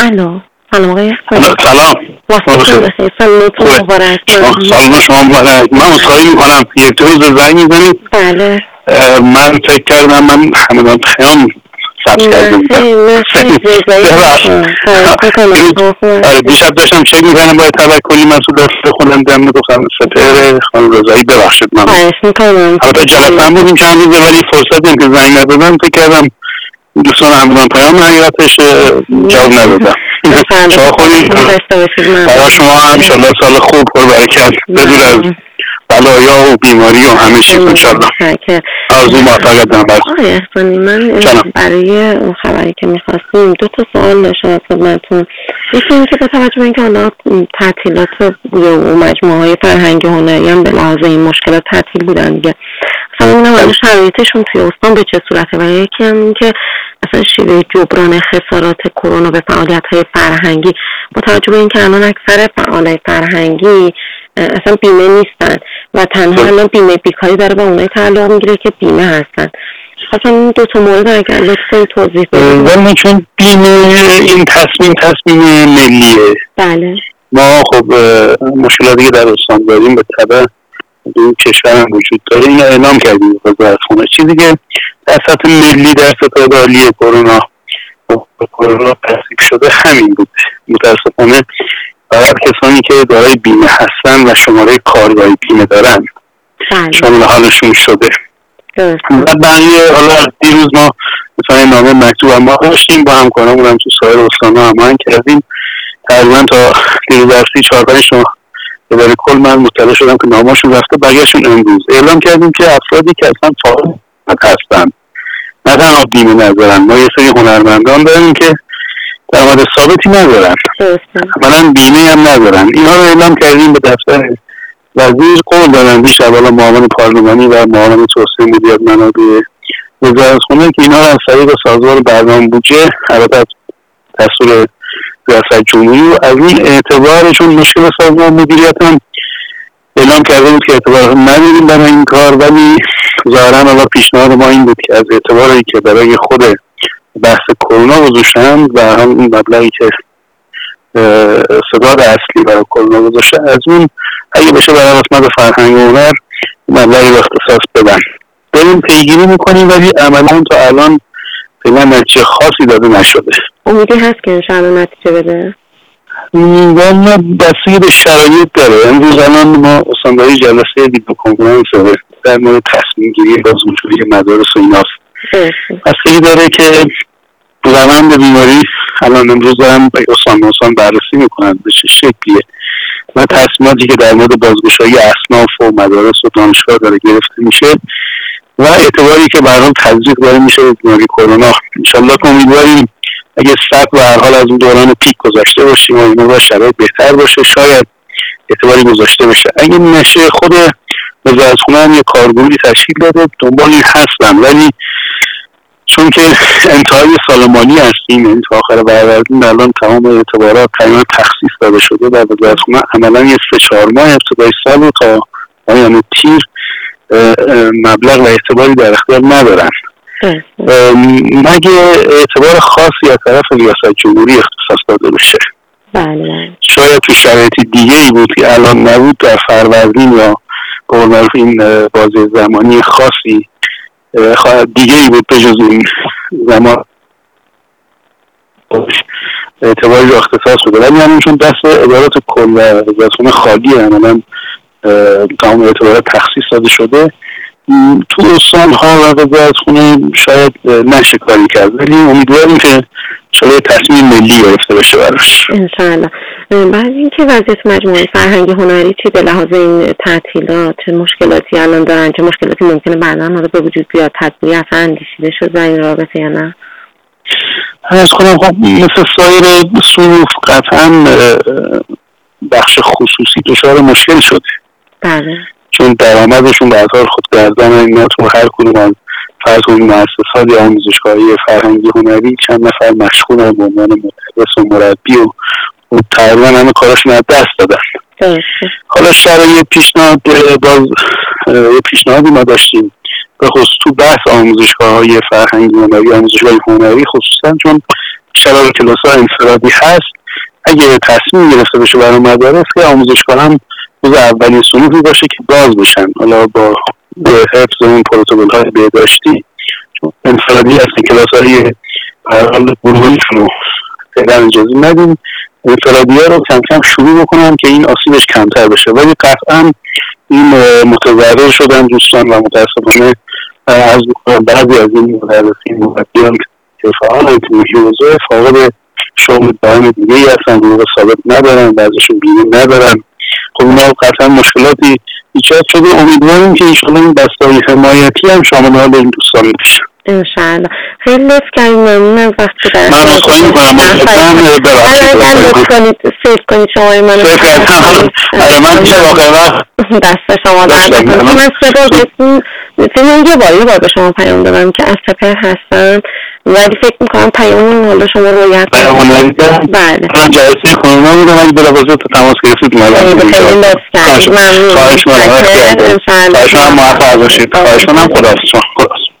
الو سلام آقای سلام سلامتون مبارک. سلام شما مبارک. من اصخایی میکنم یک روز زنگ میزنید. بله من فکر کردم من همدان خیام ثبت کردم. دیشب داشتم چک میکنم باید توکلی مسئول خودم دم میگفتم سپهر خانم رضایی ببخشید من البته جلسه هم بودیم چند روزه ولی فرصت این که زنگ ندادم فکر کردم دوستان همدان پیام حقیقتش جواب ندادم. شما خودی برای شما هم انشالله سال خوب پربرکت بدون از بلایا و بیماری و همه چیز انشالله. آرزو موفقیت دارم براتون. آقای احسانی من برای اون خبری که میخواستیم 2 سوال داشتم خدمتتون. یکی این که با توجه به اینکه حالا تعطیلات و مجموعه‌های فرهنگی هنری هم به لحاظ این مشکلات تعطیل بودن دیگه، اصلا اونم شرایطشون توی استان به چه صورته، و یکی هم این که اصلا شیوه جبران خسارات کرونا به فعالیت‌های فرهنگی با توجه به اینکه الان اکثر فعالای فرهنگی اصلا بیمه نیستن و تنها الان بیمه بیکاری داره با اونایی تعلق میگیره که بیمه هستن. اصلا این 2 مورد اگر لطفاً توضیح بدید. ولی چون بیمه این تصمیم ملیه. بله. ما خب مشکلاتی که در استان داریم به تبع این کشور هم وجود داره، این اعلام کردیم وزارتخونه. چیزی که در سطح ملی در سطح عالی کرونا تصدیق شده همین بود. متاسفانه فقط کسانی که دارای بیمه هستن و شماره کارگاهی بیمه دارن شامل حالشون شده. و بقیه حالا دیروز ما مثلا نامه مکتوب هم ما داشتیم با همکارامون هم تو سایر استان‌ها هماهنگ کردیم. تقریبا تا دیروز درسی 4-5 ماه دوباره کل من مطلع شدم که نامه‌شون رفته، بقیه‌شون امروز اعلام کردیم که افرادی که اصلا فعال هستن نه تنها بیمه ندارن، ما یه سری هنرمندان داریم که درآمد ثابتی ندارن، اولا بیمه هم ندارن. اینا رو اعلام کردیم به دفتر وزیر، قول دادن دیشب حالا معاون پارلمانی و معاون توسعه مدیریت منابع وزارتخونه که اینا رو از طریق سازمان برنامه بودجه البته دستور ریاست جمهوری و از این اعتبارشون مشکل سازمان مدیریت هم اعلام کرده بود که اعتبار نداریم برای این کار، ولی ظاهرا حالا پیشنهاد ما این بود که از اعتباری که برای خود بحث کرونا گذاشتن و هم این مبلغی که سداد اصلی برای کرونا گذاشته از اون اگه بشه برای قسمت فرهنگ و هنر مبلغی رو اختصاص بدن. داریم پیگیری میکنیم ولی عملا تا الان فعلا نتیجه خاصی داده نشده. امیدی هست که انشاءالله نتیجه بده؟ والا بستگی به شرایط داره. امروز الان ما استانداری جلسه ویدیو کنفرانس در مورد تصمیم گیری باز وجودی مدارس و ایناست. بستگی داره که روند بیماری الان امروز دارن استان بررسی میکنن به چه شکلیه و تصمیماتی که در مورد بازگشایی اصناف و مدارس و دانشگاه داره گرفته میشه و اعتباری که برام تزریق داره میشه بیماری کرونا. انشالله که امیدواریم اگه صد و هر حال از اون دوران پیک گذاشته باشیم و این با شرایط بهتر باشه شاید اعتباری گذاشته بشه. اگه نشه خود وزارتخونه هم یه کارگروهی تشکیل داده دنبال این هستن، ولی چون که انتهای سال مالی هستیم یعنی تا آخر فروردین الان تمام اعتبارات تقریبا تخصیص داده شده و وزارتخونه عملا یه 3-4 ماه ابتدای سال رو تا پایان تیر مبلغ و اعتباری در اختیار ندارن. مگه اعتبار خاصی از طرف ریاست جمهوری اختصاص داده بشه. بله. شاید تو شرایط دیگه ای بود که الان نبود در فروردین یا به این بازه زمانی خاصی دیگه ای بود به جز این زمان اعتباری رو اختصاص بده، ولی همین چون دست ادارات کل و وزارتخونه خالیه عملا تمام اعتبارات تخصیص داده شده تو استان‌ها و وزارتخونه شاید نشه کاری کرد، ولی امیدواریم که شاید تصمیم ملی گرفته بشه براش انشاءالله. بعد اینکه وضعیت مجموعه فرهنگی هنری چی به لحاظ این تعطیلات چه مشکلاتی الان دارن، چه مشکلاتی ممکنه بعدا رو به وجود بیاد، تدبیری اصلا اندیشیده شد در این رابطه یا نه؟ عرض کنم خب مثل سایر صنوف قطعا بخش خصوصی دچار مشکل شده. بله. چون درآمدشون به اثر خودگردان اینا تو هر کدوم از فرض کنید مؤسسات یا آموزشگاهی فرهنگی هنری چند نفر مشغولن به عنوان مدرس و مربی و تقریبا همه کاراشون از دست دادن. حالا شرایط پیشنهاد باز یه پیشنهادی ما داشتیم به خصوص تو بحث آموزشگاه‌های فرهنگی هنری، آموزشگاه هنری خصوصا، چون شرار کلاس‌ها انفرادی هست، اگه تصمیم گرفته بشه برای مدارس که آموزشگاه هم جز اولین صنوفی باشه که باز بشن، حالا با حفظ اون پروتکل‌های بهداشتی. انفرادی هست، کلاس‌های حالا گروهیشون رو فعلا اجازه ندیم، انفرادی‌ها رو کم کم شروع بکنن که این آسیبش کمتر بشه. ولی قطعا این متضرر شدن دوستان و متاسفانه از بعضی از این مدرسین مربیان که فعال توی حوزه فاقد شغل دائم دیگه‌ای هستن، گروه ثابت ندارن، بعضیشون بیمه ندارن. خب اینا قطعا مشکلاتی ایجاد شده. امیدواریم که انشاءالله این دسته‌های حمایتی هم شامل حال این دوستان بشه انشاءالله. خیلی لطف کردیم، ممنون از وقتی در من خواهی میکنم اگر لطف کنید سیف کنید شماره منو من چه واقعا وقت دست شما درد کنید. من صدا بسیم یه بار به شما پیام دادم که از سپر هستم، ولی فکر میکنم پیامون حالا شما رویت بله من جلسه کرونا بودم، ولی بلافاصله تو تماس گرفتید خیلی لطف کردید. ممنون. خواهش میکنم موفق باشید. خواهش میکنم. خداحافظ.